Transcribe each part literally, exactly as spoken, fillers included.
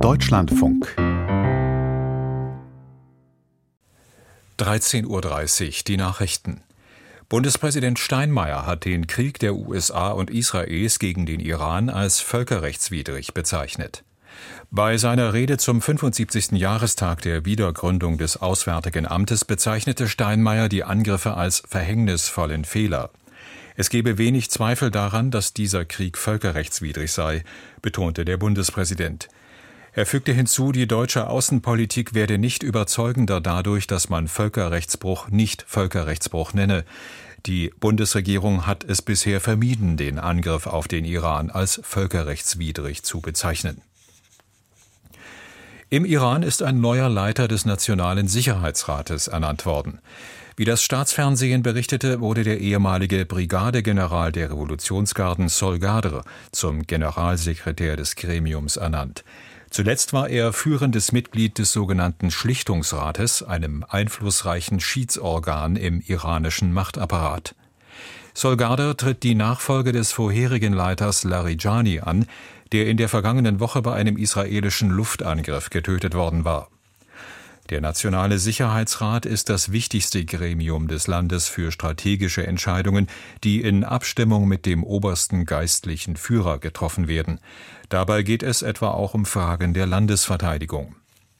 Deutschlandfunk. dreizehn Uhr dreißig, die Nachrichten. Bundespräsident Steinmeier hat den Krieg der U S A und Israels gegen den Iran als völkerrechtswidrig bezeichnet. Bei seiner Rede zum fünfundsiebzigsten Jahrestag der Wiedergründung des Auswärtigen Amtes bezeichnete Steinmeier die Angriffe als verhängnisvollen Fehler. Es gebe wenig Zweifel daran, dass dieser Krieg völkerrechtswidrig sei, betonte der Bundespräsident. Er fügte hinzu, die deutsche Außenpolitik werde nicht überzeugender dadurch, dass man Völkerrechtsbruch nicht Völkerrechtsbruch nenne. Die Bundesregierung hat es bisher vermieden, den Angriff auf den Iran als völkerrechtswidrig zu bezeichnen. Im Iran ist ein neuer Leiter des Nationalen Sicherheitsrates ernannt worden. Wie das Staatsfernsehen berichtete, wurde der ehemalige Brigadegeneral der Revolutionsgarden Solgadr zum Generalsekretär des Gremiums ernannt. Zuletzt war er führendes Mitglied des sogenannten Schlichtungsrates, einem einflussreichen Schiedsorgan im iranischen Machtapparat. Solgadr tritt die Nachfolge des vorherigen Leiters Larijani an, der in der vergangenen Woche bei einem israelischen Luftangriff getötet worden war. Der Nationale Sicherheitsrat ist das wichtigste Gremium des Landes für strategische Entscheidungen, die in Abstimmung mit dem obersten geistlichen Führer getroffen werden. Dabei geht es etwa auch um Fragen der Landesverteidigung.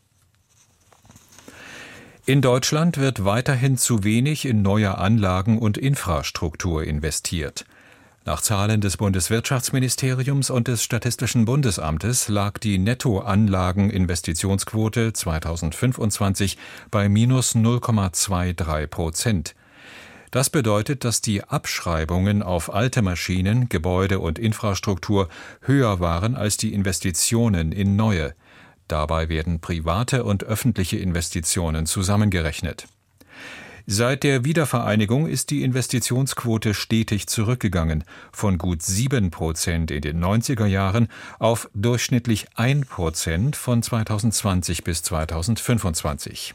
In Deutschland wird weiterhin zu wenig in neue Anlagen und Infrastruktur investiert. Nach Zahlen des Bundeswirtschaftsministeriums und des Statistischen Bundesamtes lag die Nettoanlageninvestitionsquote zweitausendfünfundzwanzig bei minus null Komma dreiundzwanzig Prozent. Das bedeutet, dass die Abschreibungen auf alte Maschinen, Gebäude und Infrastruktur höher waren als die Investitionen in neue. Dabei werden private und öffentliche Investitionen zusammengerechnet. Seit der Wiedervereinigung ist die Investitionsquote stetig zurückgegangen, von gut sieben Prozent in den neunziger Jahren auf durchschnittlich ein Prozent von zweitausendzwanzig bis zweitausendfünfundzwanzig.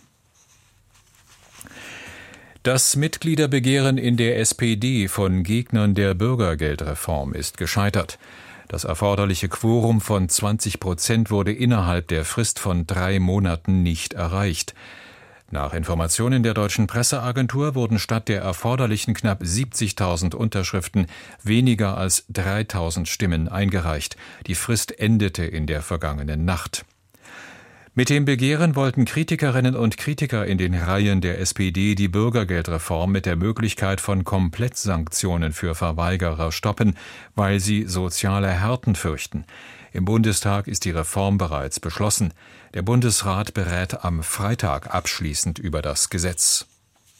Das Mitgliederbegehren in der S P D von Gegnern der Bürgergeldreform ist gescheitert. Das erforderliche Quorum von zwanzig Prozent wurde innerhalb der Frist von drei Monaten nicht erreicht. Nach Informationen der Deutschen Presseagentur wurden statt der erforderlichen knapp siebzigtausend Unterschriften weniger als dreitausend Stimmen eingereicht. Die Frist endete in der vergangenen Nacht. Mit dem Begehren wollten Kritikerinnen und Kritiker in den Reihen der S P D die Bürgergeldreform mit der Möglichkeit von Komplettsanktionen für Verweigerer stoppen, weil sie soziale Härten fürchten. Im Bundestag ist die Reform bereits beschlossen. Der Bundesrat berät am Freitag abschließend über das Gesetz.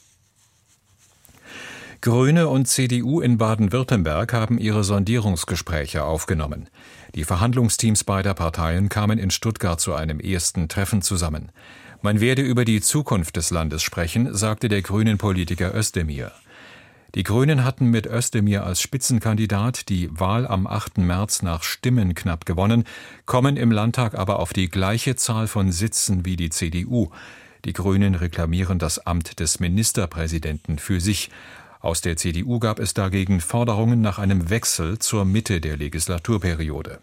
Grüne und C D U in Baden-Württemberg haben ihre Sondierungsgespräche aufgenommen. Die Verhandlungsteams beider Parteien kamen in Stuttgart zu einem ersten Treffen zusammen. Man werde über die Zukunft des Landes sprechen, sagte der Grünen-Politiker Özdemir. Die Grünen hatten mit Özdemir als Spitzenkandidat die Wahl am achten März nach Stimmen knapp gewonnen, kommen im Landtag aber auf die gleiche Zahl von Sitzen wie die C D U. Die Grünen reklamieren das Amt des Ministerpräsidenten für sich. Aus der C D U gab es dagegen Forderungen nach einem Wechsel zur Mitte der Legislaturperiode.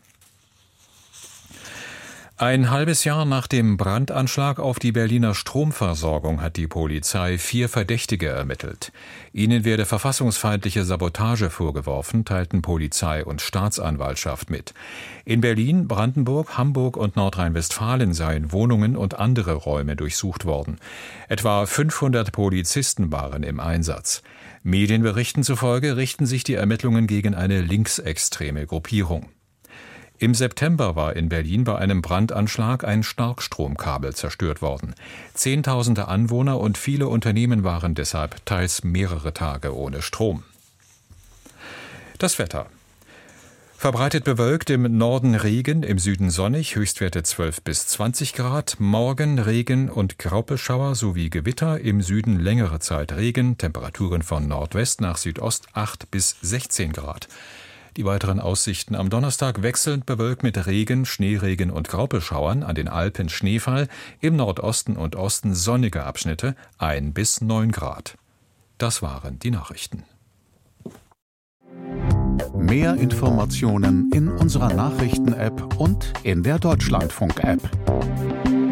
Ein halbes Jahr nach dem Brandanschlag auf die Berliner Stromversorgung hat die Polizei vier Verdächtige ermittelt. Ihnen werde verfassungsfeindliche Sabotage vorgeworfen, teilten Polizei und Staatsanwaltschaft mit. In Berlin, Brandenburg, Hamburg und Nordrhein-Westfalen seien Wohnungen und andere Räume durchsucht worden. Etwa fünfhundert Polizisten waren im Einsatz. Medienberichten zufolge richten sich die Ermittlungen gegen eine linksextreme Gruppierung. Im September war in Berlin bei einem Brandanschlag ein Starkstromkabel zerstört worden. Zehntausende Anwohner und viele Unternehmen waren deshalb teils mehrere Tage ohne Strom. Das Wetter. Verbreitet bewölkt, im Norden Regen, im Süden sonnig, Höchstwerte zwölf bis zwanzig Grad. Morgen Regen und Graupelschauer sowie Gewitter, im Süden längere Zeit Regen, Temperaturen von Nordwest nach Südost acht bis sechzehn Grad. Die weiteren Aussichten am Donnerstag wechselnd bewölkt mit Regen, Schneeregen und Graupelschauern, an den Alpen Schneefall, im Nordosten und Osten sonnige Abschnitte, ein bis neun Grad. Das waren die Nachrichten. Mehr Informationen in unserer Nachrichten-App und in der Deutschlandfunk-App.